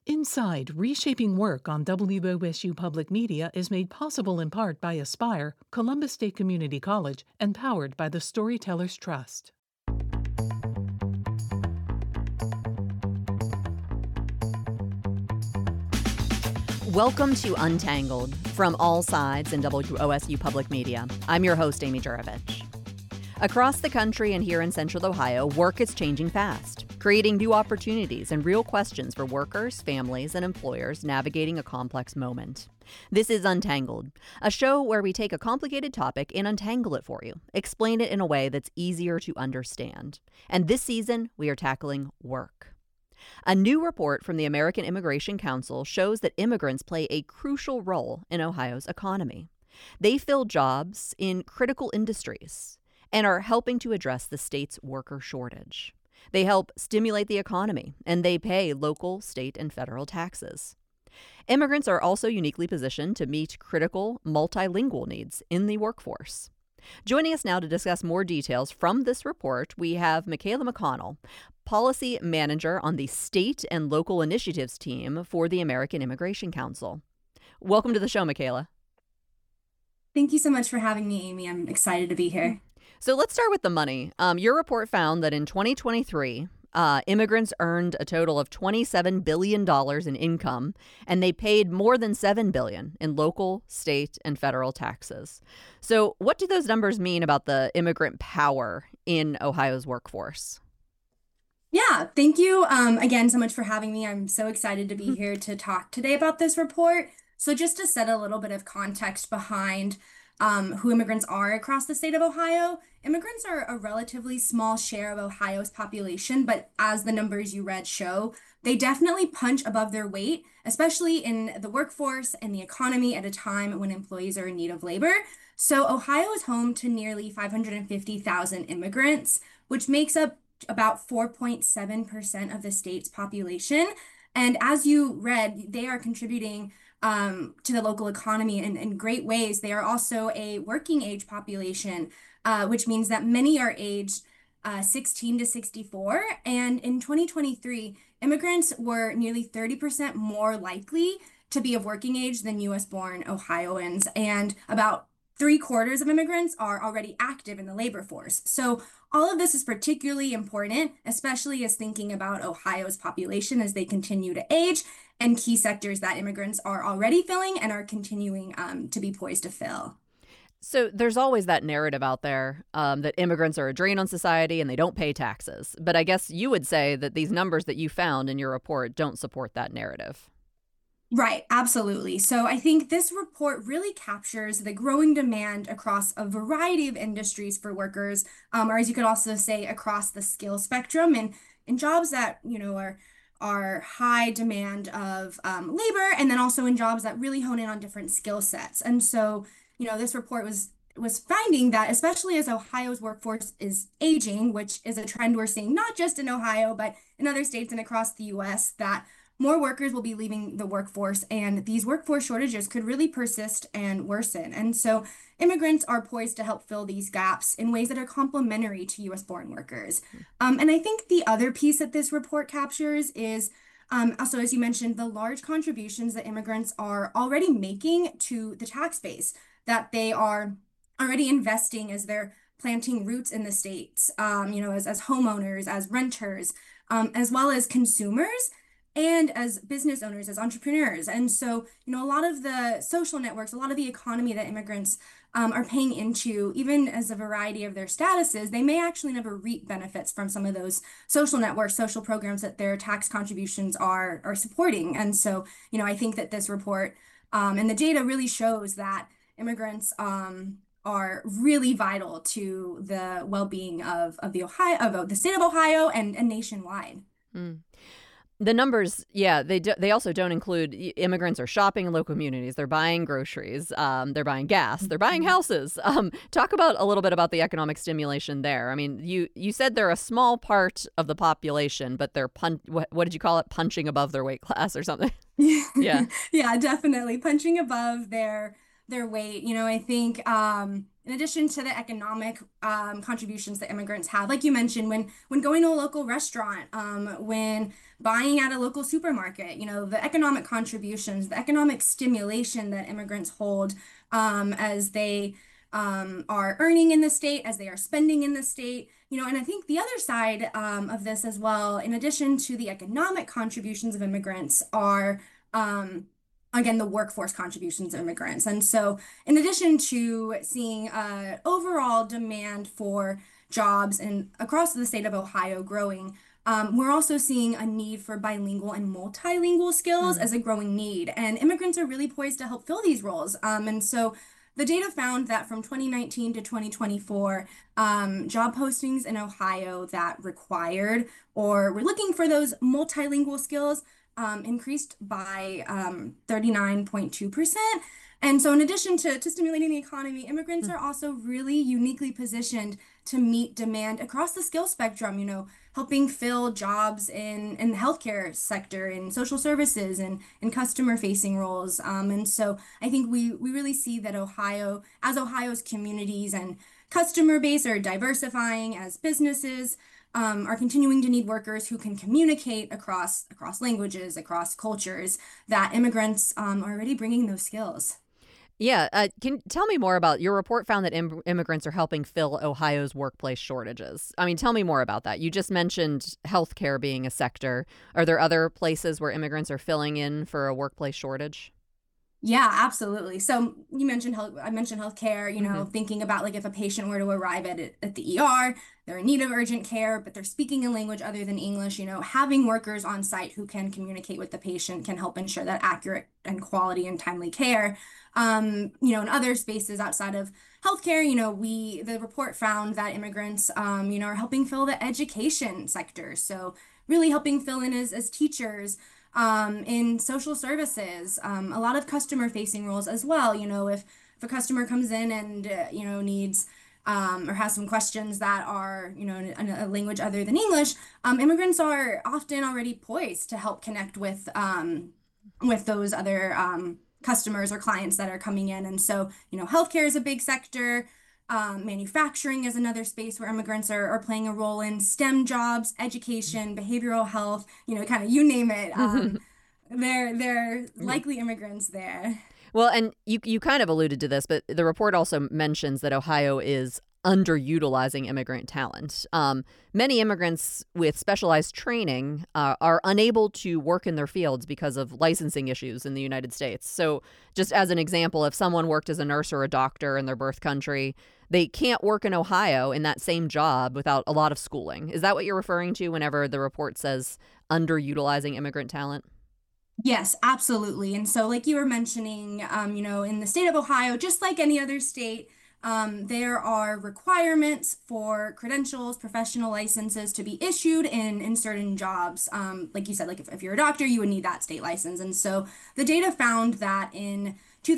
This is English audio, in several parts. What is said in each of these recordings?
Inside, Reshaping Work on WOSU Public Media is made possible in part by Aspire, Columbus State Community College, and powered by the Storytellers Trust. Welcome to Untangled from all sides in WOSU Public Media. I'm your host, Amy Juravich. Across the country and here in Central Ohio, work is changing fast, creating new opportunities and real questions for workers, families, and employers navigating a complex moment. This is Untangled, a show where we take a complicated topic and untangle it for you, explain it in a way that's easier to understand. And this season, we are tackling work. A new report from the American Immigration Council shows that immigrants play a crucial role in Ohio's economy. They fill jobs in critical industries and are helping to address the state's worker shortage. They help stimulate the economy, and they pay local, state, and federal taxes. Immigrants are also uniquely positioned to meet critical multilingual needs in the workforce. Joining us now to discuss more details from this report, we have Michaela McConnell, Policy Manager on the State and Local Initiatives team for the American Immigration Council. Welcome to the show, Michaela. Thank you so much for having me, Amy. I'm excited to be here. So let's start with the money. Your report found that in 2023, immigrants earned a total of $27 billion in income, and they paid more than $7 billion in local, state, and federal taxes. So what do those numbers mean about the immigrant power in Ohio's workforce? Yeah, thank you again so much for having me. I'm so excited to be here to talk today about this report. So just to set a little bit of context behind who immigrants are across the state of Ohio, immigrants are a relatively small share of Ohio's population, but as the numbers you read show, they definitely punch above their weight, especially in the workforce and the economy at a time when employees are in need of labor. So Ohio is home to nearly 550,000 immigrants, which makes up about 4.7% of the state's population. And as you read, they are contributing to the local economy in great ways. They are also a working age population, which means that many are aged 16 to 64. And in 2023, immigrants were nearly 30% more likely to be of working age than US-born Ohioans. And about 3/4 of immigrants are already active in the labor force. So all of this is particularly important, especially as thinking about Ohio's population as they continue to age and key sectors that immigrants are already filling and are continuing to be poised to fill. So there's always that narrative out there that immigrants are a drain on society and they don't pay taxes. But I guess you would say that these numbers that you found in your report don't support that narrative. Right, absolutely. So I think this report really captures the growing demand across a variety of industries for workers, or as you could also say, across the skill spectrum, and in jobs that are high demand of labor, and then also in jobs that really hone in on different skill sets. And so, this report was finding that, especially as Ohio's workforce is aging, which is a trend we're seeing not just in Ohio, but in other states and across the US, that more workers will be leaving the workforce, and these workforce shortages could really persist and worsen. And so immigrants are poised to help fill these gaps in ways that are complementary to US-born workers. And I think the other piece that this report captures is also, as you mentioned, the large contributions that immigrants are already making to the tax base, that they are already investing as they're planting roots in the states, as homeowners, as renters, as well as consumers, and as business owners, as entrepreneurs. And so, a lot of the social networks, a lot of the economy that immigrants are paying into, even as a variety of their statuses, they may actually never reap benefits from some of those social networks, social programs that their tax contributions are supporting. And so, I think that this report and the data really shows that immigrants are really vital to the well-being of the state of Ohio and nationwide. Mm. The numbers, they also don't include immigrants are shopping in local communities. They're buying groceries. They're buying gas. They're buying houses. Talk about a little bit about the economic stimulation there. I mean, you said they're a small part of the population, but they're what did you call it? Punching above their weight class or something? Yeah. Yeah, definitely punching above their weight. I think in addition to the economic contributions that immigrants have, like you mentioned, when going to a local restaurant, when buying at a local supermarket, the economic contributions, the economic stimulation that immigrants hold as they are earning in the state, as they are spending in the state, and I think the other side of this as well, in addition to the economic contributions of immigrants, are again, the workforce contributions of immigrants. And so, in addition to seeing overall demand for jobs and across the state of Ohio growing, we're also seeing a need for bilingual and multilingual skills as a growing need. And immigrants are really poised to help fill these roles. And so, the data found that from 2019 to 2024, job postings in Ohio that required or were looking for those multilingual skills increased by 39.2%. And so in addition to stimulating the economy, immigrants are also really uniquely positioned to meet demand across the skill spectrum, helping fill jobs in the healthcare sector, in social services, and in customer facing roles. And so I think we really see that Ohio's communities and customer base are diversifying, as businesses are continuing to need workers who can communicate across languages, across cultures, that immigrants are already bringing those skills. Yeah. Can you tell me more about your report found that immigrants are helping fill Ohio's workplace shortages? I mean, tell me more about that. You just mentioned healthcare being a sector. Are there other places where immigrants are filling in for a workplace shortage? Yeah, absolutely. So you mentioned I mentioned healthcare, thinking about like if a patient were to arrive at the ER, they're in need of urgent care, but they're speaking a language other than English, having workers on site who can communicate with the patient can help ensure that accurate and quality and timely care. In other spaces outside of healthcare, the report found that immigrants, are helping fill the education sector. So really helping fill in as teachers, in social services, a lot of customer facing roles as well. If a customer comes in and, needs or has some questions that are, in a language other than English, immigrants are often already poised to help connect with those other customers or clients that are coming in. And so, healthcare is a big sector. Manufacturing is another space where immigrants are playing a role in. STEM jobs, education, behavioral health, kind of you name it. They're likely immigrants there. Well, and you kind of alluded to this, but the report also mentions that Ohio is underutilizing immigrant talent. Many immigrants with specialized training are unable to work in their fields because of licensing issues in the United States. So just as an example, if someone worked as a nurse or a doctor in their birth country, they can't work in Ohio in that same job without a lot of schooling. Is that what you're referring to whenever the report says underutilizing immigrant talent? Yes, absolutely. And so, like you were mentioning, in the state of Ohio, just like any other state, there are requirements for credentials, professional licenses to be issued in certain jobs. Like you said, like if you're a doctor, you would need that state license. And so the data found that in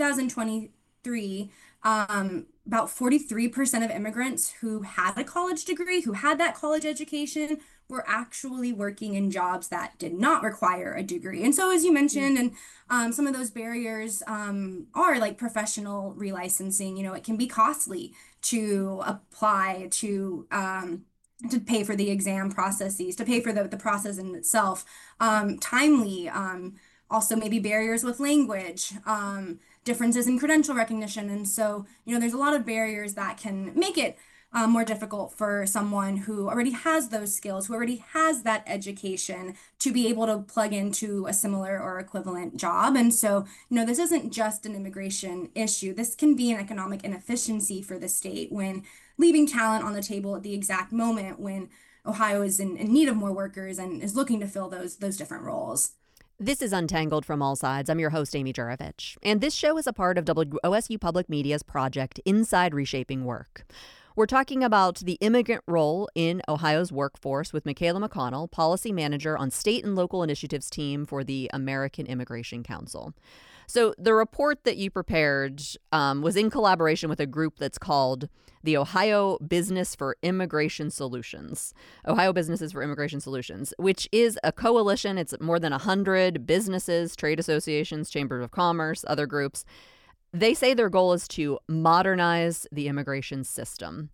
2023, about 43% of immigrants who had a college degree, who had that college education, were actually working in jobs that did not require a degree. And so, as you mentioned, and some of those barriers are like professional relicensing. It can be costly to apply to pay for the exam processes, to pay for the process in itself. Timely, also maybe barriers with language, differences in credential recognition. And so, there's a lot of barriers that can make it more difficult for someone who already has those skills, who already has that education, to be able to plug into a similar or equivalent job. And so, this isn't just an immigration issue. This can be an economic inefficiency for the state when leaving talent on the table at the exact moment when Ohio is in need of more workers and is looking to fill those different roles. This is Untangled from All Sides. I'm your host, Amy Juravich, and this show is a part of WOSU Public Media's project Inside Reshaping Work. We're talking about the immigrant role in Ohio's workforce with Michaela McConnell, policy manager on state and local initiatives team for the American Immigration Council. So the report that you prepared was in collaboration with a group that's called the Ohio Business for Immigration Solutions, Ohio Businesses for Immigration Solutions, which is a coalition. It's more than 100 businesses, trade associations, chambers of commerce, other groups They say their goal is to modernize the immigration system.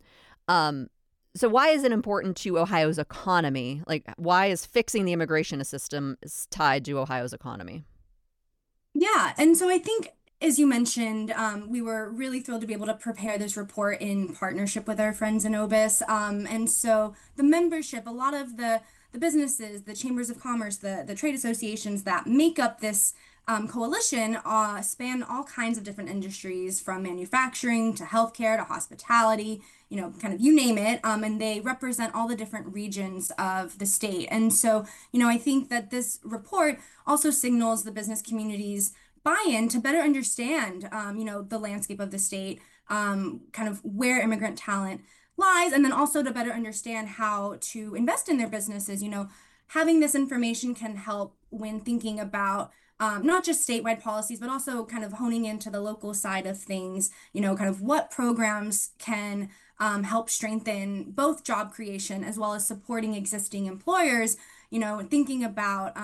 So why is it important to Ohio's economy? Like, why is fixing the immigration system tied to Ohio's economy? Yeah, and so I think, as you mentioned, we were really thrilled to be able to prepare this report in partnership with our friends in Obis. And so the membership, a lot of the businesses, the chambers of commerce, the trade associations that make up this coalition span all kinds of different industries, from manufacturing to healthcare to hospitality, kind of you name it. And they represent all the different regions of the state. And so, I think that this report also signals the business community's buy-in to better understand, the landscape of the state, kind of where immigrant talent lies, and then also to better understand how to invest in their businesses. Having this information can help when thinking about not just statewide policies, but also kind of honing into the local side of things, kind of what programs can help strengthen both job creation as well as supporting existing employers, thinking about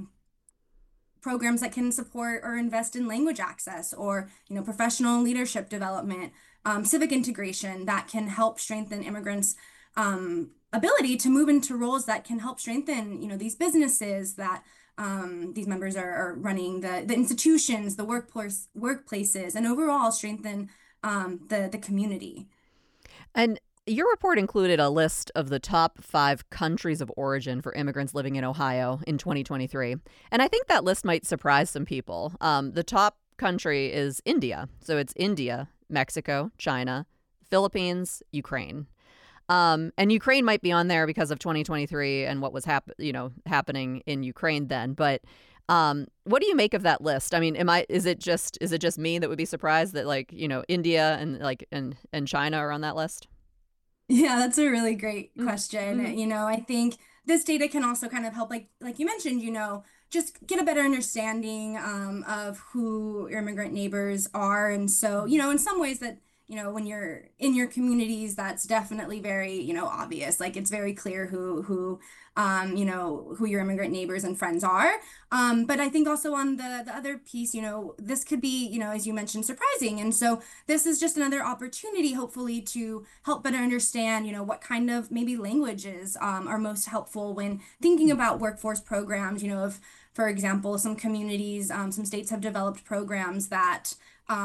programs that can support or invest in language access or, professional leadership development, civic integration that can help strengthen immigrants' ability to move into roles that can help strengthen, these businesses that these members are running, the institutions, the workplaces, and overall strengthen the community. And your report included a list of the top 5 countries of origin for immigrants living in Ohio in 2023. And I think that list might surprise some people. The top country is India. So it's India, Mexico, China, Philippines, Ukraine. And Ukraine might be on there because of 2023 and what was happening in Ukraine then. But what do you make of that list? I mean, is it just me that would be surprised that India and China are on that list? Yeah, that's a really great question. Mm-hmm. I think this data can also kind of help, like you mentioned, just get a better understanding of who your immigrant neighbors are. And so, in some ways that, when you're in your communities, that's definitely very, obvious. Like it's very clear who your immigrant neighbors and friends are. But I think also on the other piece, this could be, as you mentioned, surprising. And so this is just another opportunity, hopefully, to help better understand, what kind of maybe languages are most helpful when thinking about workforce programs. If, for example, some communities, some states have developed programs that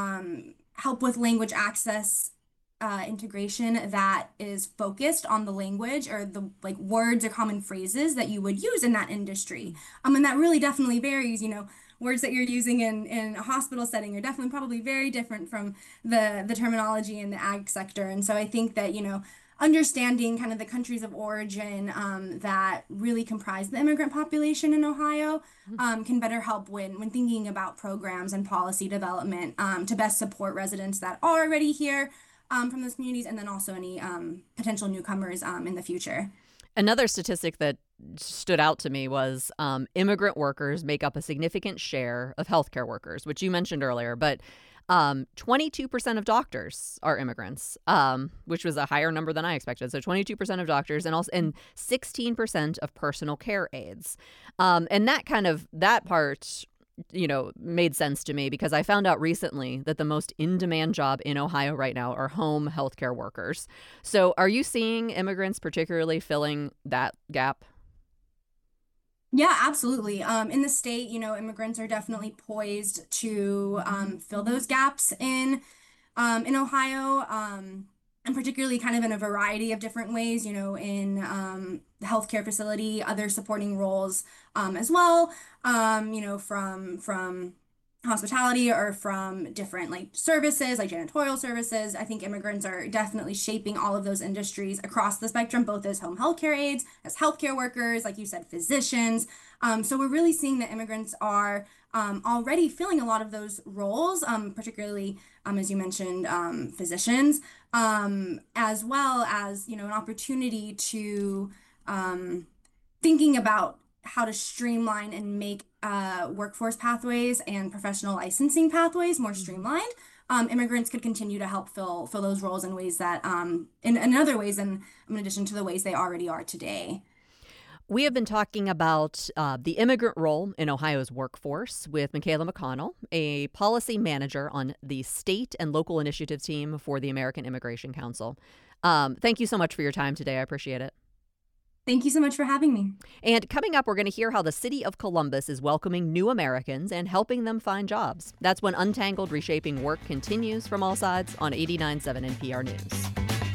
help with language access integration that is focused on the language or the words or common phrases that you would use in that industry. And that really definitely varies, words that you're using in a hospital setting are definitely probably very different from the terminology in the ag sector. And so I think that, understanding kind of the countries of origin that really comprise the immigrant population in Ohio can better help when thinking about programs and policy development to best support residents that are already here from those communities, and then also any potential newcomers in the future. Another statistic that stood out to me was immigrant workers make up a significant share of healthcare workers, which you mentioned earlier, but 22% of doctors are immigrants, which was a higher number than I expected. So 22% of doctors and 16% of personal care aides. And that part, made sense to me because I found out recently that the most in-demand job in Ohio right now are home healthcare workers. So are you seeing immigrants particularly filling that gap? Yeah, absolutely. In the state, immigrants are definitely poised to fill those gaps in Ohio, and particularly kind of in a variety of different ways, in the healthcare facility, other supporting roles as well, from hospitality or from different services like janitorial services. I think immigrants are definitely shaping all of those industries across the spectrum, both as home healthcare aides, as healthcare workers, like you said, physicians. So we're really seeing that immigrants are already filling a lot of those roles, particularly as you mentioned, physicians, as well as an opportunity to thinking about how to streamline and make workforce pathways and professional licensing pathways more streamlined. Immigrants could continue to help fill those roles in ways that in other ways, and in addition to the ways they already are today. We have been talking about the immigrant role in Ohio's workforce with Michaela McConnell, a policy manager on the state and local initiative team for the American Immigration Council. Thank you so much for your time today. I appreciate it. Thank you so much for having me. And coming up, we're going to hear how the city of Columbus is welcoming new Americans and helping them find jobs. That's when Untangled Reshaping Work continues from All Sides on 89.7 NPR News.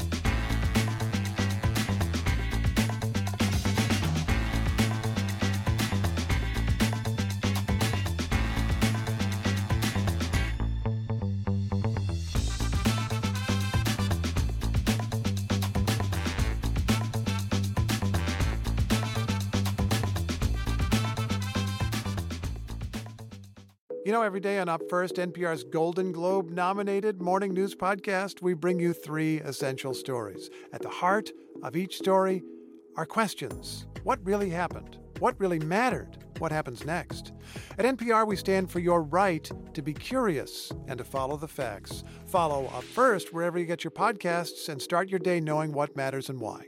You know, every day on Up First, NPR's Golden Globe-nominated morning news podcast, we bring you 3 essential stories. At the heart of each story are questions. What really happened? What really mattered? What happens next? At NPR, we stand for your right to be curious and to follow the facts. Follow Up First wherever you get your podcasts and start your day knowing what matters and why.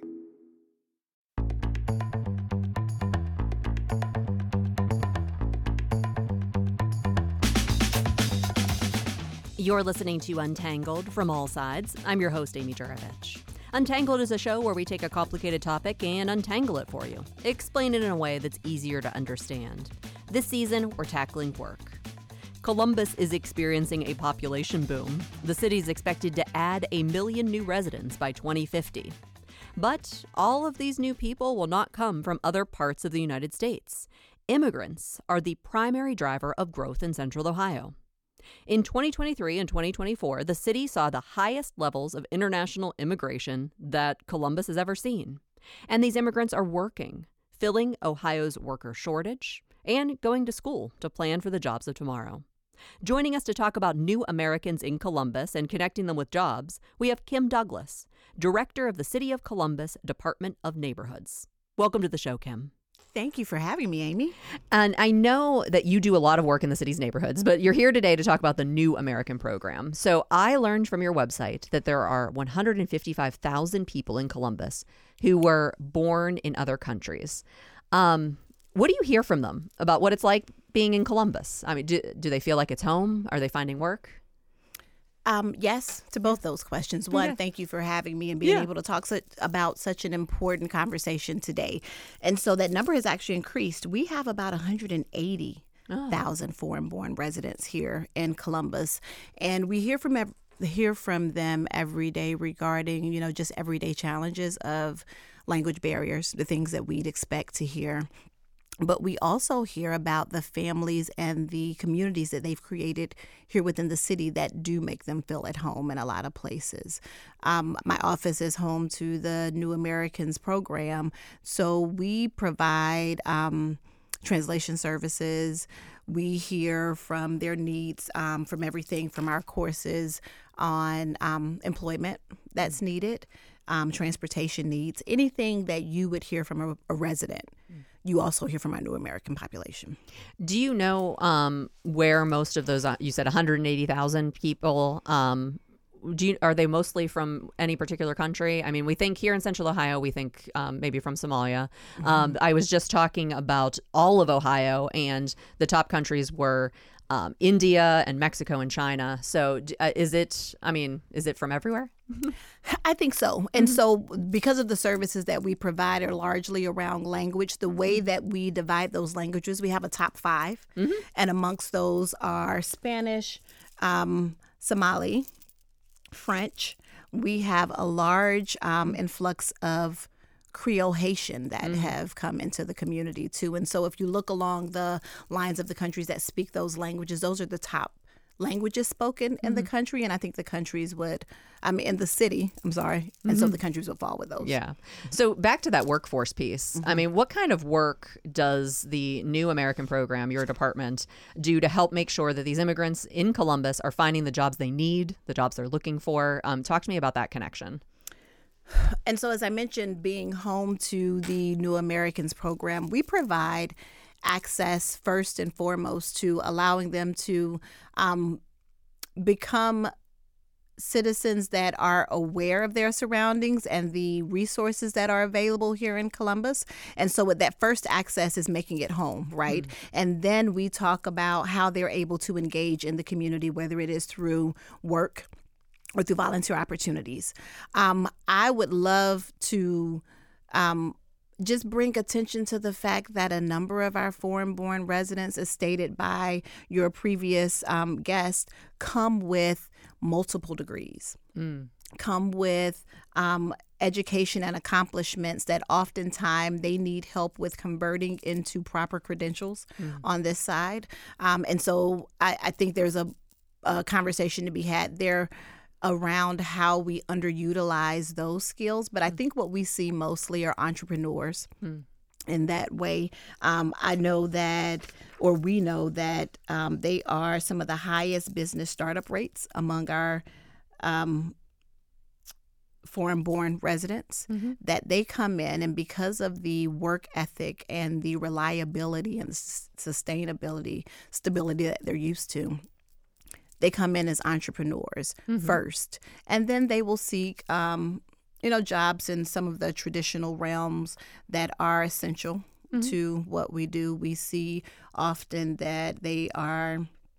You're listening to Untangled from All Sides. I'm your host, Amy Juravich. Untangled is a show where we take a complicated topic and untangle it for you. Explain it in a way that's easier to understand. This season, we're tackling work. Columbus is experiencing a population boom. The city's expected to add 1 million new residents by 2050. But all of these new people will not come from other parts of the United States. Immigrants are the primary driver of growth in Central Ohio. In 2023 and 2024, the city saw the highest levels of international immigration that Columbus has ever seen. And these immigrants are working, filling Ohio's worker shortage, and going to school to plan for the jobs of tomorrow. Joining us to talk about new Americans in Columbus and connecting them with jobs, we have Kim Douglas, Director of the City of Columbus Department of Neighborhoods. Welcome to the show, Kim. Thank you for having me, Amy. And I know that you do a lot of work in the city's neighborhoods, but you're here today to talk about the New American Program. So I learned from your website that there are 155,000 people in Columbus who were born in other countries. What do you hear from them about what it's like being in Columbus? I mean, do they feel like it's home? Are they finding work? Yes, to both those questions. One, thank you for having me and being able to talk about such an important conversation today. And so that number has actually increased. We have about 180,000 foreign-born residents here in Columbus, and we hear from them every day regarding, just everyday challenges of language barriers, the things that we'd expect to hear. But we also hear about the families and the communities that they've created here within the city that do make them feel at home in a lot of places. My office is home to the New Americans program, so we provide translation services. We hear from their needs from everything from our courses on employment that's needed, transportation needs, anything that you would hear from a resident. You also hear from our New American population. Do you know where most of those, you said 180,000 people, are they mostly from any particular country? I mean, we think here in Central Ohio, we think maybe from Somalia. Mm-hmm. I was just talking about all of Ohio, and the top countries were India and Mexico and China. So is it from everywhere? I think so. And so because of the services that we provide are largely around language, the way that we divide those languages, we have a top 5. Mm-hmm. And amongst those are Spanish, Somali, French. We have a large influx of Creole Haitian that have come into the community too. And so if you look along the lines of the countries that speak those languages, those are the top languages spoken in the country. And I think the countries in the city, and so the countries would fall with those. Yeah. So back to that workforce piece. I mean, what kind of work does the New American Program, your department, do to help make sure that these immigrants in Columbus are finding the jobs they need, the jobs they're looking for? Talk to me about that connection. And so as I mentioned, being home to the New Americans Program, we provide access first and foremost to allowing them to become citizens that are aware of their surroundings and the resources that are available here in Columbus. And so with that first access is making it home, right? Mm-hmm. And then we talk about how they're able to engage in the community, whether it is through work or through volunteer opportunities. I would love to just bring attention to the fact that a number of our foreign-born residents, as stated by your previous guest, come with multiple degrees, come with education and accomplishments that oftentimes they need help with converting into proper credentials on this side. And so I think there's a conversation to be had there around how we underutilize those skills. But I think what we see mostly are entrepreneurs. In that way, I know that, or we know that they are some of the highest business startup rates among our foreign-born residents, that they come in, and because of the work ethic and the reliability and stability that they're used to, they come in as entrepreneurs first, and then they will seek jobs in some of the traditional realms that are essential to what we do. We see often that they are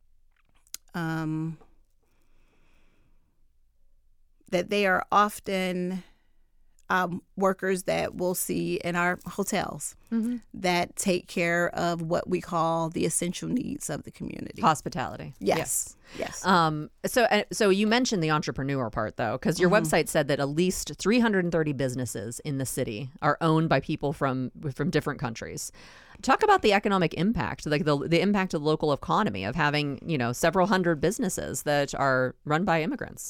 often workers that we'll see in our hotels that take care of what we call the essential needs of the community. Hospitality. Yes. So you mentioned the entrepreneur part, though, because your website said that at least 330 businesses in the city are owned by people from different countries. Talk about the economic impact, like the impact of the local economy of having, several hundred businesses that are run by immigrants.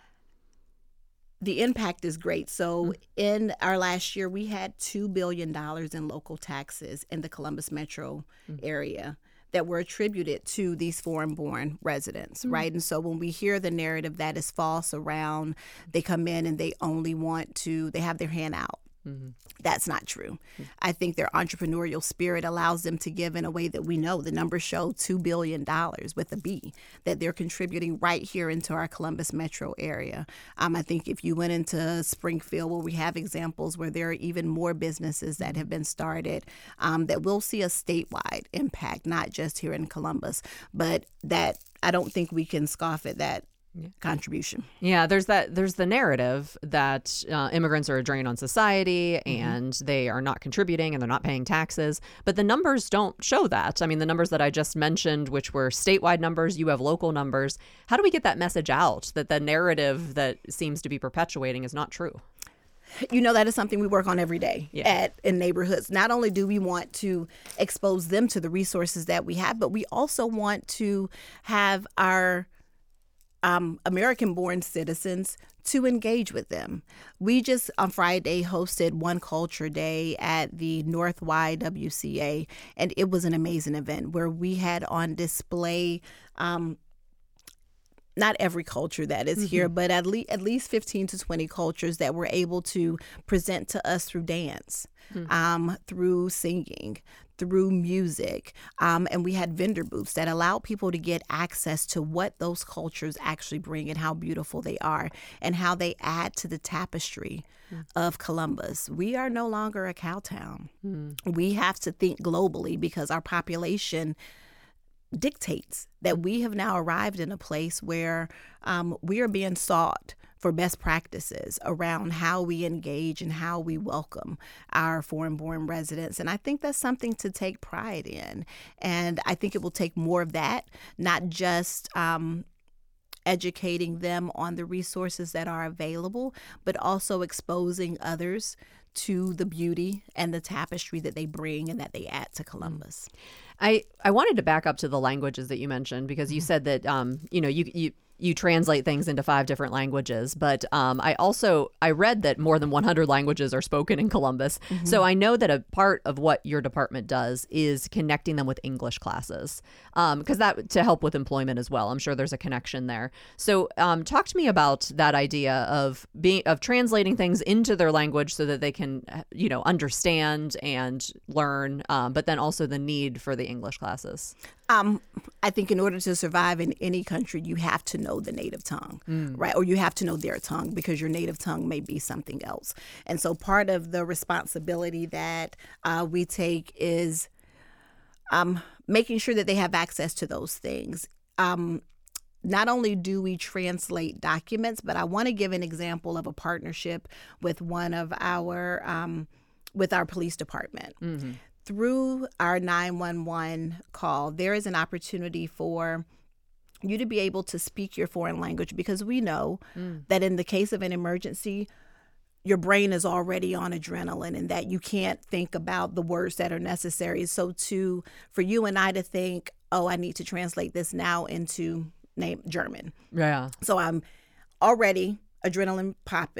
The impact is great. So in our last year, we had $2 billion in local taxes in the Columbus metro area that were attributed to these foreign-born residents, right? And so when we hear the narrative that is false around they come in and they only they have their hand out, that's not true. I think their entrepreneurial spirit allows them to give in a way that we know. The numbers show $2 billion with a B that they're contributing right here into our Columbus metro area. I think if you went into Springfield, where we have examples where there are even more businesses that have been started, that we'll see a statewide impact, not just here in Columbus, but that I don't think we can scoff at that contribution. Yeah, there's the narrative that immigrants are a drain on society and they are not contributing and they're not paying taxes. But the numbers don't show that. I mean, the numbers that I just mentioned, which were statewide numbers, you have local numbers. How do we get that message out that the narrative that seems to be perpetuating is not true? That is something we work on every day in neighborhoods. Not only do we want to expose them to the resources that we have, but we also want to have our American-born citizens to engage with them. We just on Friday hosted One Culture Day at the North YWCA, and it was an amazing event where we had on display not every culture that is here, but at least 15 to 20 cultures that were able to present to us through dance, through singing, through music. And we had vendor booths that allowed people to get access to what those cultures actually bring and how beautiful they are and how they add to the tapestry of Columbus. We are no longer a cow town. We have to think globally because our population dictates that we have now arrived in a place where we are being sought for best practices around how we engage and how we welcome our foreign-born residents. And I think that's something to take pride in. And I think it will take more of that, not just educating them on the resources that are available, but also exposing others to the beauty and the tapestry that they bring and that they add to Columbus. I wanted to back up to the languages that you mentioned because you said that you translate things into 5 different languages, but I read that more than 100 languages are spoken in Columbus. So I know that a part of what your department does is connecting them with English classes, because that to help with employment as well. I'm sure there's a connection there. So talk to me about that idea of translating things into their language so that they can understand and learn, but then also the need for the English classes? I think in order to survive in any country, you have to know the native tongue, right? Or you have to know their tongue, because your native tongue may be something else. And so part of the responsibility that we take is making sure that they have access to those things. Not only do we translate documents, but I want to give an example of a partnership with one of our with our police department. Through our 911 call, there is an opportunity for you to be able to speak your foreign language, because we know that in the case of an emergency, your brain is already on adrenaline and that you can't think about the words that are necessary. So for you and I to think, oh, I need to translate this now into German. Yeah. So I'm already adrenaline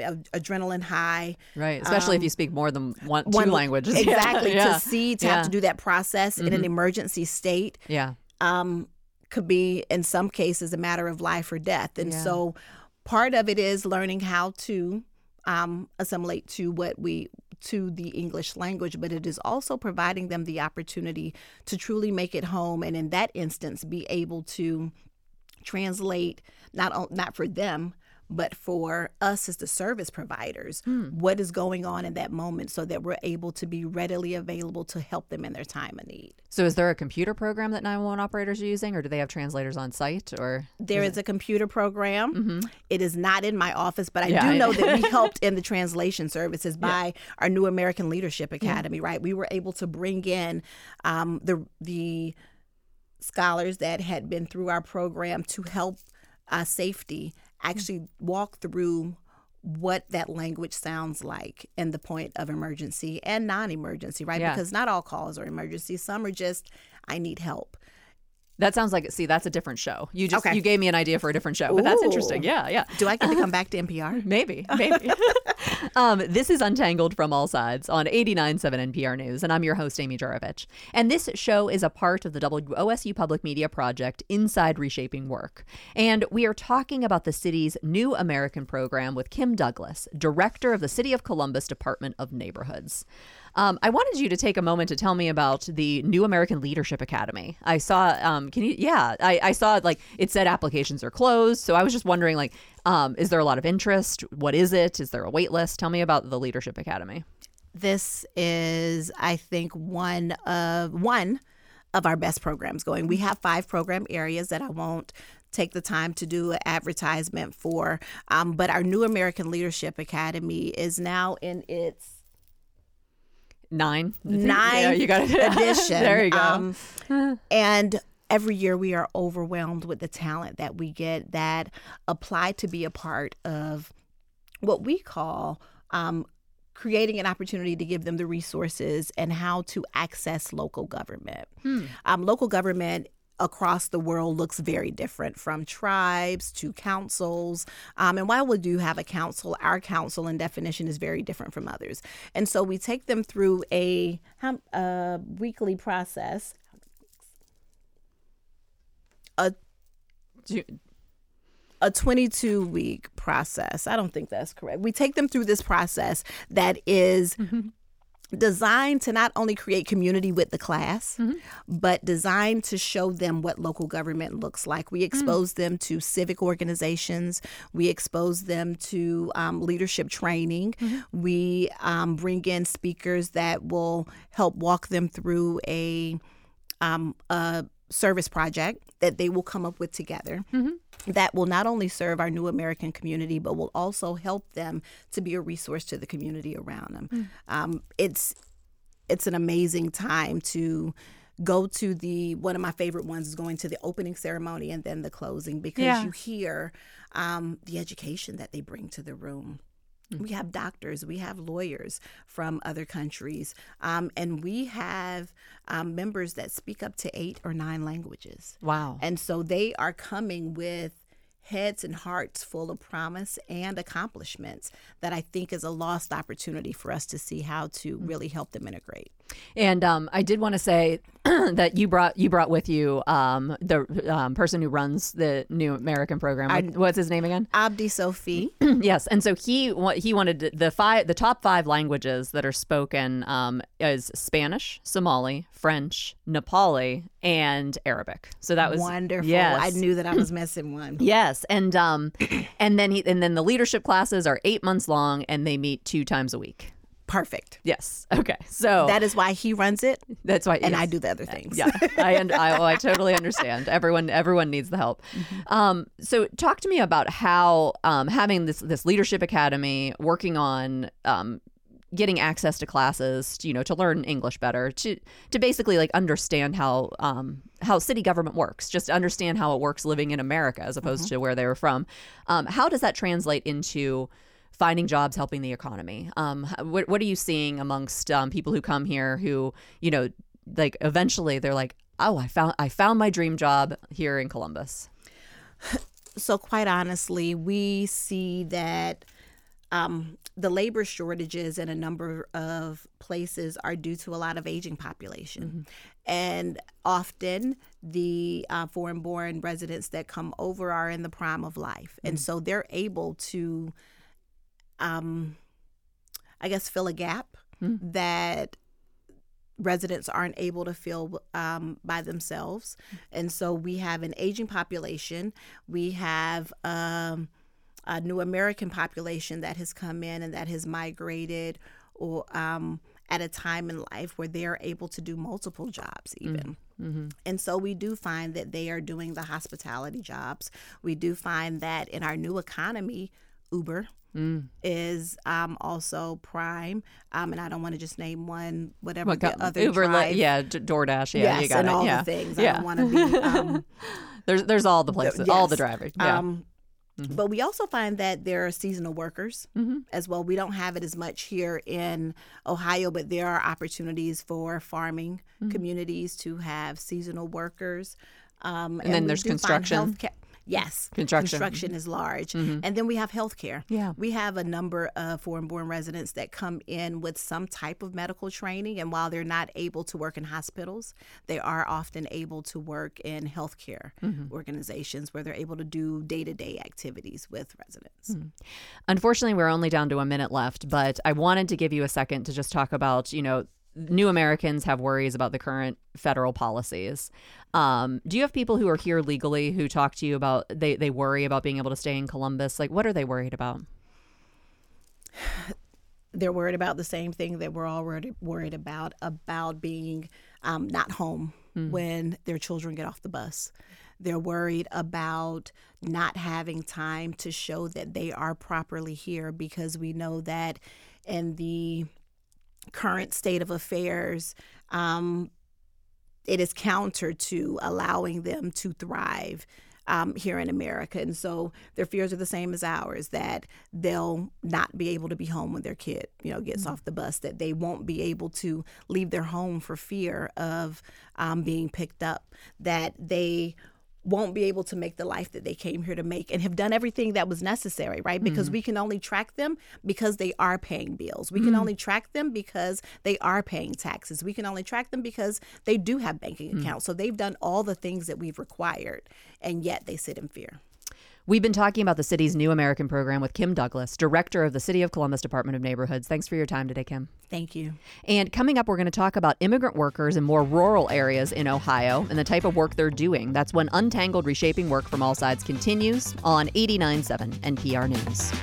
high. Right. Especially if you speak more than two languages. Exactly. Yeah. To have to do that process in an emergency state. Yeah. Could be in some cases a matter of life or death. And so part of it is learning how to assimilate to the English language, but it is also providing them the opportunity to truly make it home, and in that instance be able to translate not for them, but for us as the service providers, what is going on in that moment, so that we're able to be readily available to help them in their time of need. So is there a computer program that 911 operators are using, or do they have translators on site? Or there is a computer program. It is not in my office, but I do know that we helped in the translation services by our New American Leadership Academy, right? We were able to bring in the scholars that had been through our program to help safety actually walk through what that language sounds like in the point of emergency and non-emergency, right? Because not all calls are emergency. Some are just, I need help. That sounds like, that's a different show. You gave me an idea for a different show, but that's interesting. Yeah. Do I get to come back to NPR? Maybe. This is Untangled from All Sides on 89.7 NPR News, and I'm your host, Amy Jurovich. And this show is a part of the WOSU Public Media project Inside Reshaping Work. And we are talking about the city's New American program with Kim Douglas, director of the City of Columbus Department of Neighborhoods. I wanted you to take a moment to tell me about the New American Leadership Academy. I saw, I saw it said applications are closed. So I was just wondering, is there a lot of interest? What is it? Is there a wait list? Tell me about the Leadership Academy. This is, I think, one of our best programs going. We have 5 program areas that I won't take the time to do an advertisement for. But our New American Leadership Academy is now in its ninth edition. There you go. And every year we are overwhelmed with the talent that we get that apply to be a part of what we call creating an opportunity to give them the resources and how to access local government. Local government across the world looks very different, from tribes to councils. And while we do have a council, our council and definition is very different from others. And so we take them through a weekly process. A 22-week process. I don't think that's correct. We take them through this process that is designed to not only create community with the class, but designed to show them what local government looks like. We expose them to civic organizations. We expose them to leadership training. We bring in speakers that will help walk them through a service project that they will come up with together that will not only serve our New American community, but will also help them to be a resource to the community around them. It's an amazing time to go to one of my favorite ones is going to the opening ceremony and then the closing, because you hear the education that they bring to the room. We have doctors, we have lawyers from other countries, and we have members that speak up to 8 or 9 languages. Wow. And so they are coming with heads and hearts full of promise and accomplishments that I think is a lost opportunity for us to see how to really help them integrate. And I did want to say that you brought with you the person who runs the New American program. What's his name again? Abdi Sophie. Yes, and so he wanted the top 5 languages that are spoken is Spanish, Somali, French, Nepali, and Arabic. So that was wonderful. Yes. I knew that I was missing one. Yes, and then the leadership classes are 8 months long, and they meet 2 times a week. Perfect. Yes. Okay. So that is why he runs it. That's why, and yes. I do the other things. Yeah, I totally understand. Everyone needs the help. So talk to me about how having this leadership academy, working on getting access to classes, to learn English better, to basically like understand how city government works, just understand how it works living in America as opposed to where they were from. How does that translate into finding jobs, helping the economy? What are you seeing amongst people who come here who, like eventually they're like, oh, I found my dream job here in Columbus? So quite honestly, we see that the labor shortages in a number of places are due to a lot of aging population. And often the foreign-born residents that come over are in the prime of life. And so they're able to fill a gap that residents aren't able to fill by themselves. And so we have an aging population. We have a new American population that has come in and that has migrated or at a time in life where they're able to do multiple jobs even. And so we do find that they are doing the hospitality jobs. We do find that in our new economy, Uber is also prime, and I don't want to just name one, whatever the other Uber, drive. DoorDash, yes, you got and it. all the things. I don't want to be. There's all the places, all the drivers. But we also find that there are seasonal workers as well. We don't have it as much here in Ohio, but there are opportunities for farming communities to have seasonal workers. And then there's construction. Yes, construction is large. And then we have healthcare. Yeah. We have a number of foreign-born residents that come in with some type of medical training, and while they're not able to work in hospitals, they are often able to work in healthcare organizations where they're able to do day-to-day activities with residents. Unfortunately, we're only down to a minute left, but I wanted to give you a second to just talk about, New Americans have worries about the current federal policies. Do you have people who are here legally who talk to you about they worry about being able to stay in Columbus? Like, what are they worried about? They're worried about the same thing that we're all worried about being not home when their children get off the bus. They're worried about not having time to show that they are properly here, because we know that in the current state of affairs, it is counter to allowing them to thrive here in America. And so their fears are the same as ours, that they'll not be able to be home when their kid, gets off the bus, that they won't be able to leave their home for fear of being picked up, that they won't be able to make the life that they came here to make and have done everything that was necessary, right? Because we can only track them because they are paying bills. We can only track them because they are paying taxes. We can only track them because they do have banking accounts. So they've done all the things that we've required, and yet they sit in fear. We've been talking about the city's New American program with Kim Douglas, director of the City of Columbus Department of Neighborhoods. Thanks for your time today, Kim. Thank you. And coming up, we're going to talk about immigrant workers in more rural areas in Ohio and the type of work they're doing. That's when Untangled Reshaping Work from All Sides continues on 89.7 NPR News.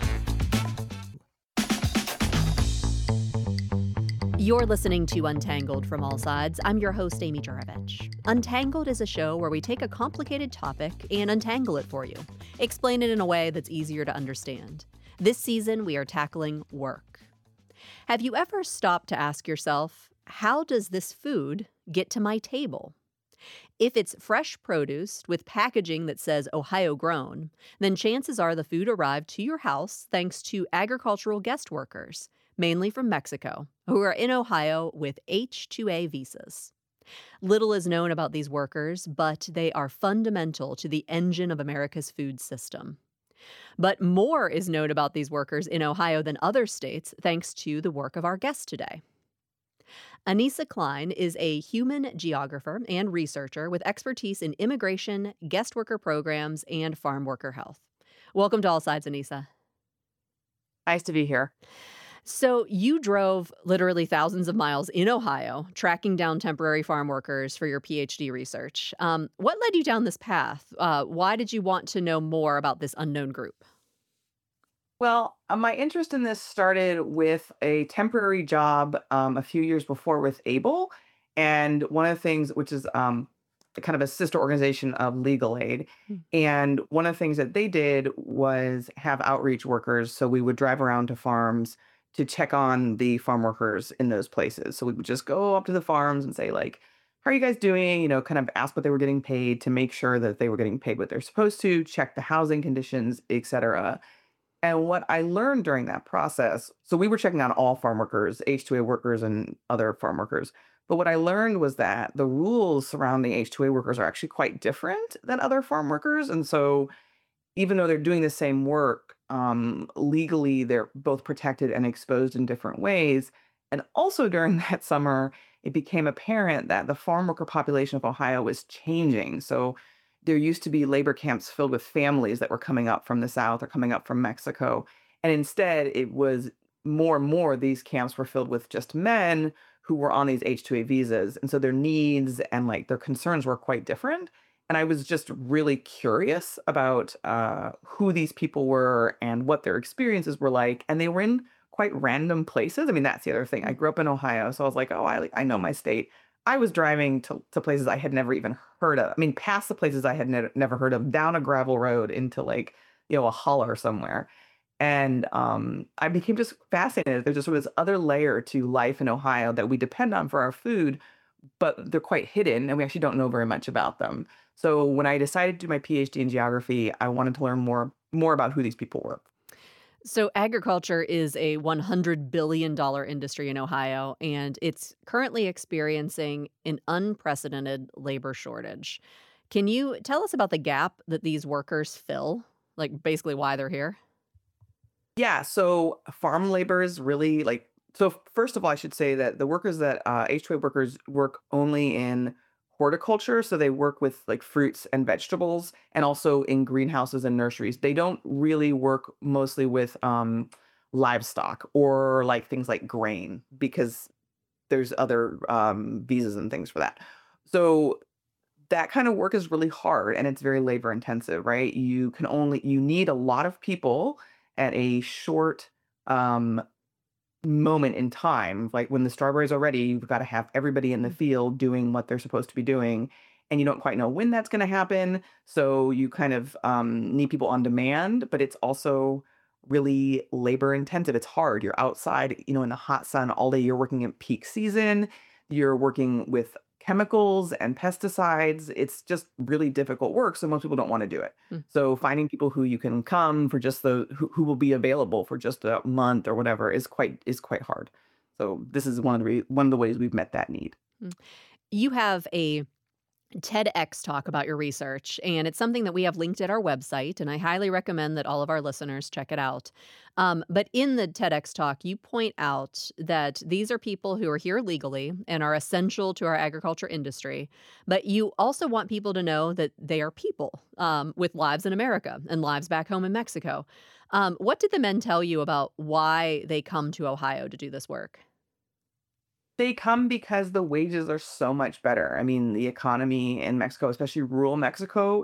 You're listening to Untangled from All Sides. I'm your host, Amy Juravich. Untangled is a show where we take a complicated topic and untangle it for you. Explain it in a way that's easier to understand. This season, we are tackling work. Have you ever stopped to ask yourself, how does this food get to my table? If it's fresh produce with packaging that says Ohio grown, then chances are the food arrived to your house thanks to agricultural guest workers, mainly from Mexico, who are in Ohio with H-2A visas. Little is known about these workers, but they are fundamental to the engine of America's food system. But more is known about these workers in Ohio than other states, thanks to the work of our guest today. Anissa Klein is a human geographer and researcher with expertise in immigration, guest worker programs, and farm worker health. Welcome to All Sides, Anissa. Nice to be here. So, you drove literally thousands of miles in Ohio, tracking down temporary farm workers for your PhD research. What led you down this path? Why did you want to know more about this unknown group? Well, my interest in this started with a temporary job a few years before with ABLE. And one of the things, which is kind of a sister organization of Legal Aid. Hmm. And one of the things that they did was have outreach workers. So we would drive around to farms to check on the farm workers in those places. So we would just go up to the farms and say, like, how are you guys doing? Kind of ask what they were getting paid to make sure that they were getting paid what they're supposed to, check the housing conditions, et cetera. And what I learned during that process, so we were checking on all farm workers, H-2A workers and other farm workers. But what I learned was that the rules surrounding H-2A workers are actually quite different than other farm workers. And so even though they're doing the same work, legally, they're both protected and exposed in different ways. And also during that summer, it became apparent that the farm worker population of Ohio was changing. So there used to be labor camps filled with families that were coming up from the South or coming up from Mexico. And instead, it was more and more these camps were filled with just men who were on these H-2A visas. And so their needs and like their concerns were quite different. And I was just really curious about who these people were and what their experiences were like. And they were in quite random places. I mean, that's the other thing. I grew up in Ohio, so I was like, oh, I know my state. I was driving to places I had never even heard of. I mean, past the places I had never heard of, down a gravel road into like, a holler somewhere. And I became just fascinated. There's just sort of this other layer to life in Ohio that we depend on for our food, but they're quite hidden and we actually don't know very much about them. So when I decided to do my PhD in geography, I wanted to learn more about who these people were. So, agriculture is a $100 billion industry in Ohio, and it's currently experiencing an unprecedented labor shortage. Can you tell us about the gap that these workers fill? Like, basically, why they're here? Yeah, so farm labor is really like so. First of all, I should say that the workers that H2A workers work only in horticulture, so they work with like fruits and vegetables, and also in greenhouses and nurseries. They don't really work mostly with livestock or like things like grain because there's other visas and things for that. So that kind of work is really hard and it's very labor intensive, right? You need a lot of people at a short um, moment in time. Like when the strawberries are ready, you've got to have everybody in the field doing what they're supposed to be doing. And you don't quite know when that's going to happen. So you kind of need people on demand, but it's also really labor intensive. It's hard. You're outside, in the hot sun all day. You're working at peak season. You're working with chemicals and pesticides. It's just really difficult work. So most people don't want to do it. Mm. So finding people who you can come for just who will be available for just a month or whatever is quite hard. So this is one of the ways we've met that need. Mm. You have a TEDx talk about your research, and it's something that we have linked at our website, and I highly recommend that all of our listeners check it out. But in the TEDx talk, you point out that these are people who are here legally and are essential to our agriculture industry, but you also want people to know that they are people with lives in America and lives back home in Mexico. What did the men tell you about why they come to Ohio to do this work? They come because the wages are so much better. I mean, the economy in Mexico, especially rural Mexico,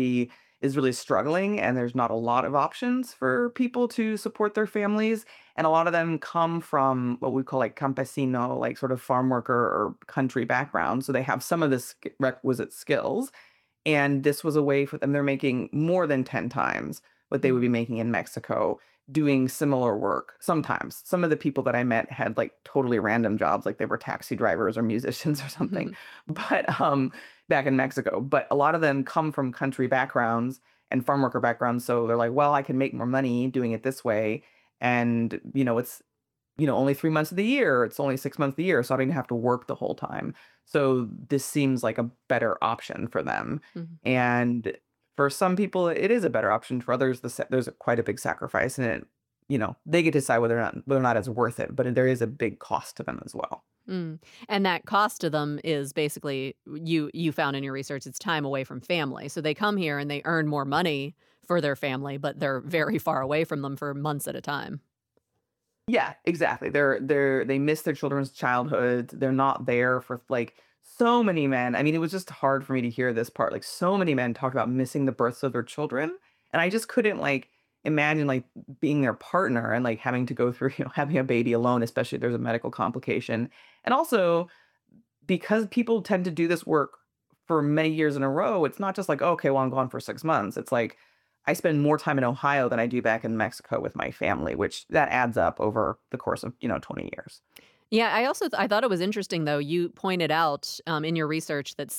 is really struggling, and there's not a lot of options for people to support their families. And a lot of them come from what we call like campesino, like sort of farm worker or country background. So they have some of the requisite skills. And this was a way for them. They're making more than 10 times what they would be making in Mexico doing similar work. Sometimes some of the people that I met had like totally random jobs, like they were taxi drivers or musicians or something, but back in Mexico. But a lot of them come from country backgrounds and farm worker backgrounds. So they're like, well, I can make more money doing it this way. And, it's, only 3 months of the year. It's only 6 months of the year. So I don't even have to work the whole time. So this seems like a better option for them. Mhm. And for some people, it is a better option. For others, there's quite a big sacrifice in it. they get to decide whether or not it's worth it, but there is a big cost to them as well. Mm. And that cost to them is basically, you found in your research, it's time away from family. So they come here and they earn more money for their family, but they're very far away from them for months at a time. Yeah, exactly. They miss their children's childhood. They're not there for like so many men. I mean, it was just hard for me to hear this part. Like so many men talk about missing the births of their children, and I just couldn't like imagine like being their partner and like having to go through, having a baby alone, especially if there's a medical complication. And also because people tend to do this work for many years in a row, it's not just like, okay, well, I'm gone for 6 months. It's like I spend more time in Ohio than I do back in Mexico with my family, which that adds up over the course of, 20 years. Yeah, I thought it was interesting, though. You pointed out in your research that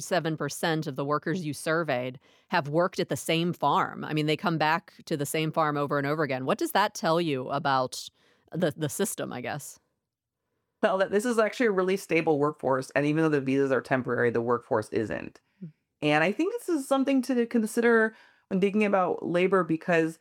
77% of the workers you surveyed have worked at the same farm. I mean, they come back to the same farm over and over again. What does that tell you about the system, I guess? Well, that this is actually a really stable workforce, and even though the visas are temporary, the workforce isn't. And I think this is something to consider when thinking about labor because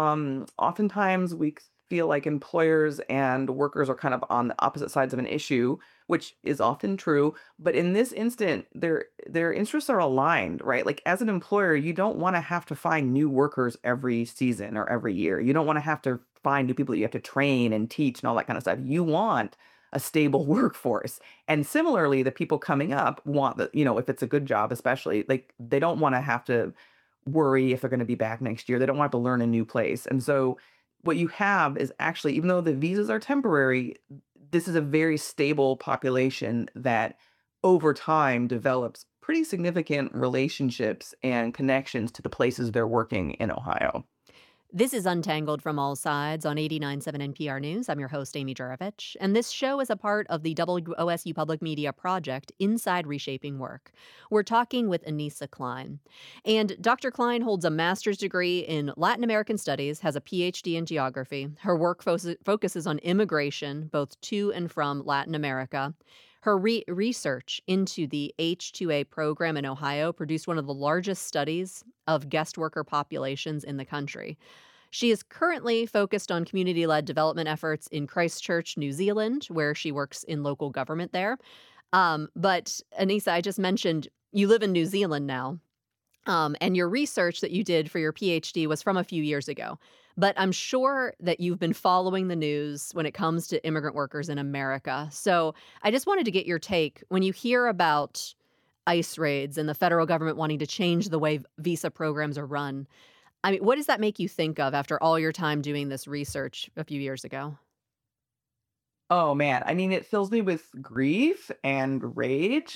oftentimes we feel like employers and workers are kind of on the opposite sides of an issue, which is often true. But in this instant, their interests are aligned, right? Like as an employer, you don't want to have to find new workers every season or every year. You don't want to have to find new people that you have to train and teach and all that kind of stuff. You want a stable workforce. And similarly, the people coming up want if it's a good job, especially, like they don't want to have to worry if they're going to be back next year. They don't want to learn a new place. And so what you have is actually, even though the visas are temporary, this is a very stable population that over time develops pretty significant relationships and connections to the places they're working in Ohio. This is Untangled from All Sides on 89.7 NPR News. I'm your host, Amy Jurovich, and this show is a part of the WOSU Public Media project, Inside Reshaping Work. We're talking with Anissa Klein. And Dr. Klein holds a master's degree in Latin American Studies, has a PhD in geography. Her work focuses on immigration, both to and from Latin America. Her research into the H-2A program in Ohio produced one of the largest studies of guest worker populations in the country. She is currently focused on community-led development efforts in Christchurch, New Zealand, where she works in local government there. But Anissa, I just mentioned you live in New Zealand now, and your research that you did for your PhD was from a few years ago. But I'm sure that you've been following the news when it comes to immigrant workers in America. So I just wanted to get your take. When you hear about ICE raids and the federal government wanting to change the way visa programs are run, I mean, what does that make you think of after all your time doing this research a few years ago? Oh man, I mean, it fills me with grief and rage.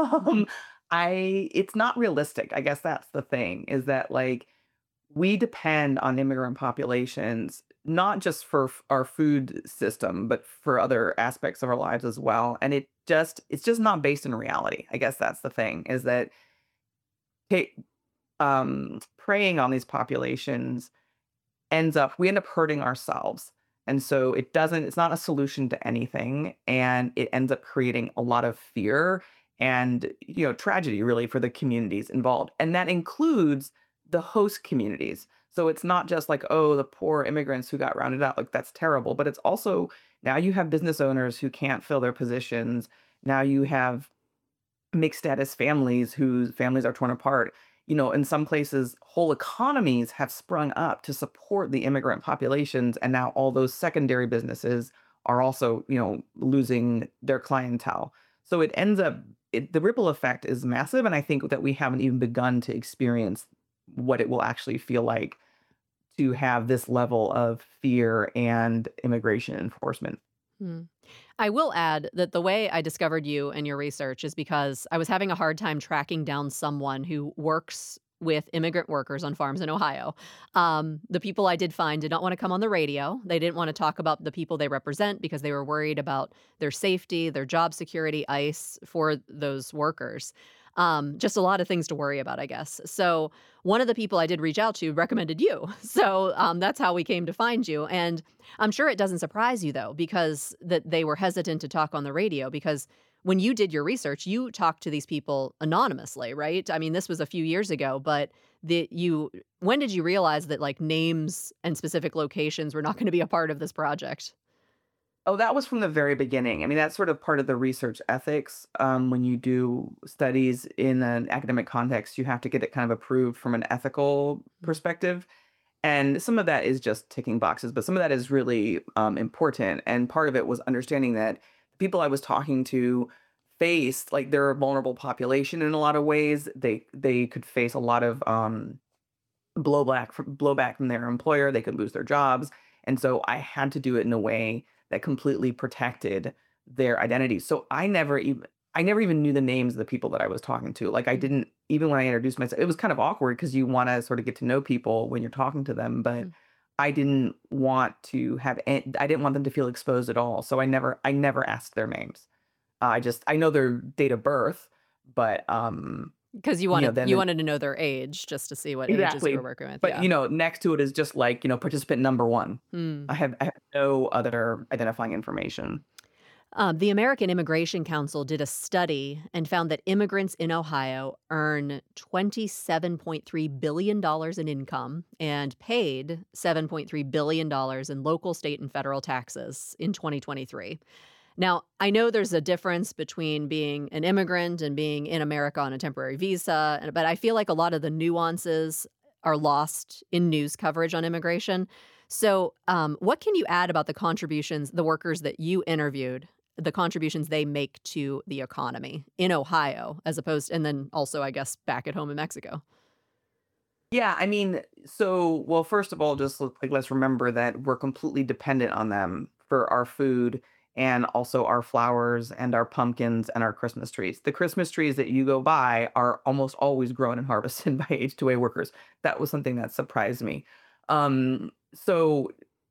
It's not realistic. I guess that's the thing, is that like we depend on immigrant populations, not just for our food system, but for other aspects of our lives as well. And it's just not based in reality. I guess that's the thing, is that ta- preying on these populations we end up hurting ourselves. And so it's not a solution to anything. And it ends up creating a lot of fear and, tragedy really for the communities involved. And that includes the host communities. So it's not just like, oh, the poor immigrants who got rounded out, like that's terrible. But it's also now you have business owners who can't fill their positions. Now you have mixed status families whose families are torn apart. In some places, whole economies have sprung up to support the immigrant populations. And now all those secondary businesses are also, losing their clientele. So it ends up, the ripple effect is massive. And I think that we haven't even begun to experience what it will actually feel like to have this level of fear and immigration enforcement. Hmm. I will add that the way I discovered you and your research is because I was having a hard time tracking down someone who works with immigrant workers on farms in Ohio. The people I did find did not want to come on the radio. They didn't want to talk about the people they represent because they were worried about their safety, their job security, ICE for those workers. Just a lot of things to worry about, I guess. So one of the people I did reach out to recommended you. So that's how we came to find you. And I'm sure it doesn't surprise you, though, because that they were hesitant to talk on the radio, because when you did your research, you talked to these people anonymously, right? I mean, this was a few years ago, but that you when did you realize that, like, names and specific locations were not gonna be a part of this project? Oh, that was from the very beginning. I mean, that's sort of part of the research ethics. When you do studies in an academic context, you have to get it kind of approved from an ethical Mm, perspective. And some of that is just ticking boxes, but some of that is really important. And part of it was understanding that the people I was talking to faced like they're a vulnerable population in a lot of ways. They could face a lot of blowback from their employer. They could lose their jobs, and so I had to do it in a way that completely protected their identity. So I never even knew the names of the people that I was talking to. Like I mm, didn't even when I introduced myself, it was kind of awkward because you want to sort of get to know people when you're talking to them, but mm. I didn't want to I didn't want them to feel exposed at all. So I never asked their names. I know their date of birth, but 'Cause you know, you then wanted to know their age just to see what ages you were exactly. working with, But, yeah. you know, next to it is just like, you know, participant number 1. Hmm. I have no other identifying information. The American Immigration Council did a study and found that immigrants in Ohio earn $27.3 billion in income and paid $7.3 billion in local, state, and federal taxes in 2023. Now, I know there's a difference between being an immigrant and being in America on a temporary visa, but I feel like a lot of the nuances are lost in news coverage on immigration. So, what can you add about the contributions, the workers that you interviewed, the contributions they make to the economy in Ohio, as opposed, and then also, I guess, back at home in Mexico? Yeah, I mean, so well, first of all, like let's remember that we're completely dependent on them for our food and also our flowers and our pumpkins and our Christmas trees. The Christmas trees that you go by are almost always grown and harvested by H2A workers. That was something that surprised me. So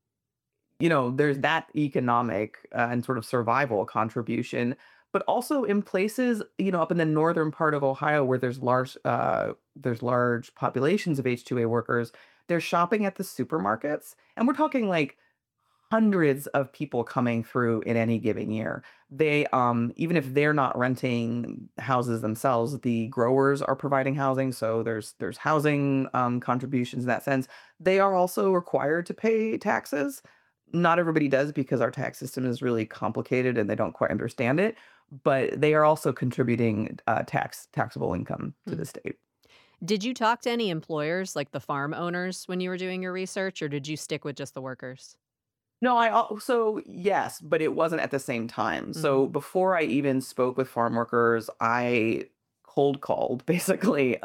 you know, there's that economic and sort of survival contribution, but also in places, you know, up in the northern part of Ohio where there's large populations of H2A workers, they're shopping at the supermarkets, and we're talking like hundreds of people coming through in any given year. They even if they're not renting houses themselves, the growers are providing housing, so there's housing contributions in that sense. They are also required to pay taxes. Not everybody does because our tax system is really complicated and they don't quite understand it, but they are also contributing taxable income to the Mm. state. Did you talk to any employers, like the farm owners, when you were doing your research, or did you stick with just the workers? No, I also yes, but it wasn't at the same time. Mm, So before I even spoke with farm workers, I cold called basically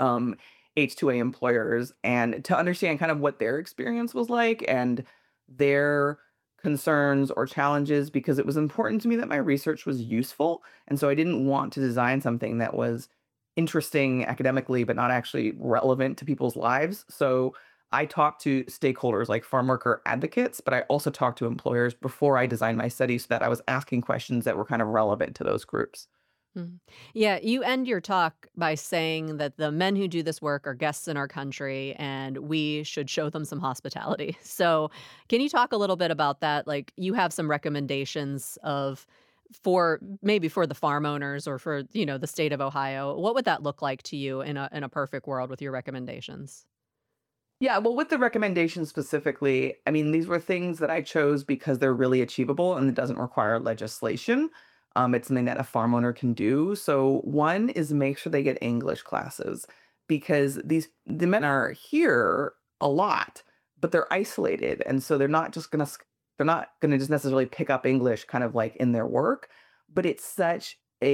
H2A employers and to understand kind of what their experience was like and their concerns or challenges because it was important to me that my research was useful. And so I didn't want to design something that was interesting academically but not actually relevant to people's lives. So I talked to stakeholders like farm worker advocates, but I also talked to employers before I designed my study so that I was asking questions that were kind of relevant to those groups. mhm. Yeah, you end your talk by saying that the men who do this work are guests in our country and we should show them some hospitality. So, can you talk a little bit about that? Like, you have some recommendations of for maybe for the farm owners or for, the state of Ohio. What would that look like to you in a perfect world with your recommendations? Yeah, well, with the recommendations specifically, I mean, these were things that I chose because they're really achievable and it doesn't require legislation. It's something that a farm owner can do. So, one is make sure they get English classes because the men are here a lot, but they're isolated, and so they're not gonna just necessarily pick up English kind of like in their work, but it's such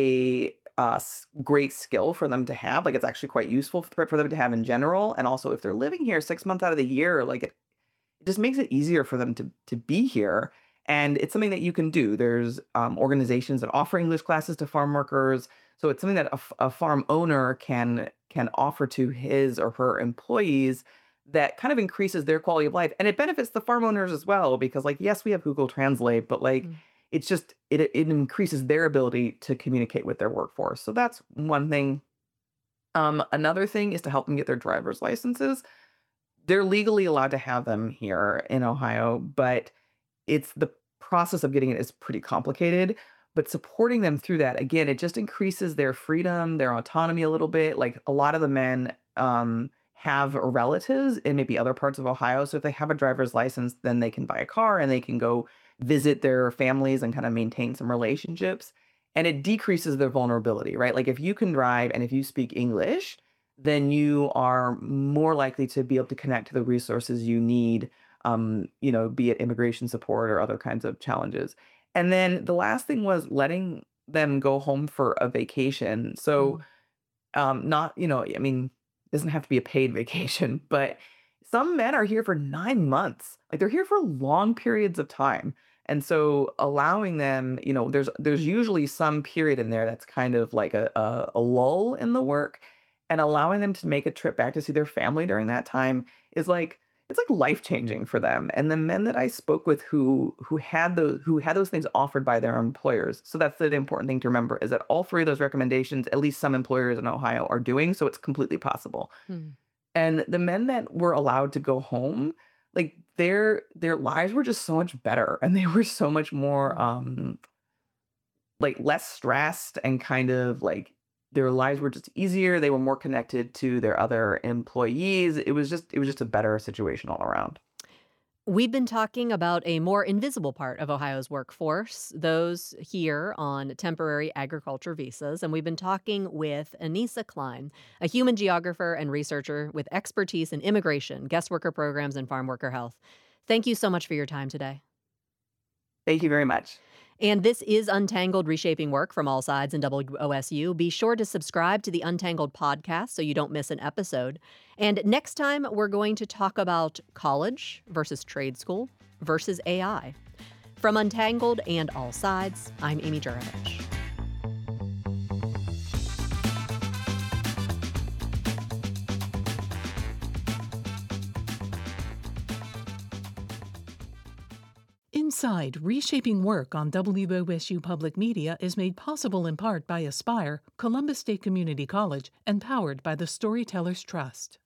a great skill for them to have. Like it's actually quite useful for them to have in general. And also, if they're living here 6 months out of the year, like it just makes it easier for them to be here. And it's something that you can do. There's organizations that offer English classes to farm workers. So it's something that a farm owner can offer to his or her employees that kind of increases their quality of life. And it benefits the farm owners as well because like yes, we have Google Translate, but like Mm, it's just it increases their ability to communicate with their workforce. So that's one thing. Another thing is to help them get their driver's licenses. They're legally allowed to have them here in Ohio, but it's the process of getting it is pretty complicated. But supporting them through that, again, it just increases their freedom, their autonomy a little bit. Like a lot of the men have relatives in maybe other parts of Ohio. So if they have a driver's license, then they can buy a car and they can go visit their families and kind of maintain some relationships. And it decreases their vulnerability, right? Like if you can drive and if you speak English, then you are more likely to be able to connect to the resources you need, be it immigration support or other kinds of challenges. And then the last thing was letting them go home for a vacation. So, not, I mean, it doesn't have to be a paid vacation, but some men are here for 9 months. Like they're here for long periods of time. And so allowing them, there's usually some period in there that's kind of like a lull in the work, and allowing them to make a trip back to see their family during that time is like it's like life changing for them. And the men that I spoke with who had those things offered by their employers. So that's the important thing to remember is that all three of those recommendations, at least some employers in Ohio are doing, so it's completely possible. Hmm. And the men that were allowed to go home, like their lives were just so much better and they were so much more like less stressed and kind of like their lives were just easier. They were more connected to their other employees. It was just a better situation all around. We've been talking about a more invisible part of Ohio's workforce, those here on temporary agriculture visas. And we've been talking with Anissa Klein, a human geographer and researcher with expertise in immigration, guest worker programs, and farm worker health. Thank you so much for your time today. Thank you very much. And this is Untangled, Reshaping Work from All Sides and WOSU. Be sure to subscribe to the Untangled podcast so you don't miss an episode. And next time, we're going to talk about college versus trade school versus AI. From Untangled and All Sides, I'm Amy Jurovich. Inside, Reshaping Work on WOSU Public Media is made possible in part by Aspire, Columbus State Community College, and powered by the Storytellers Trust.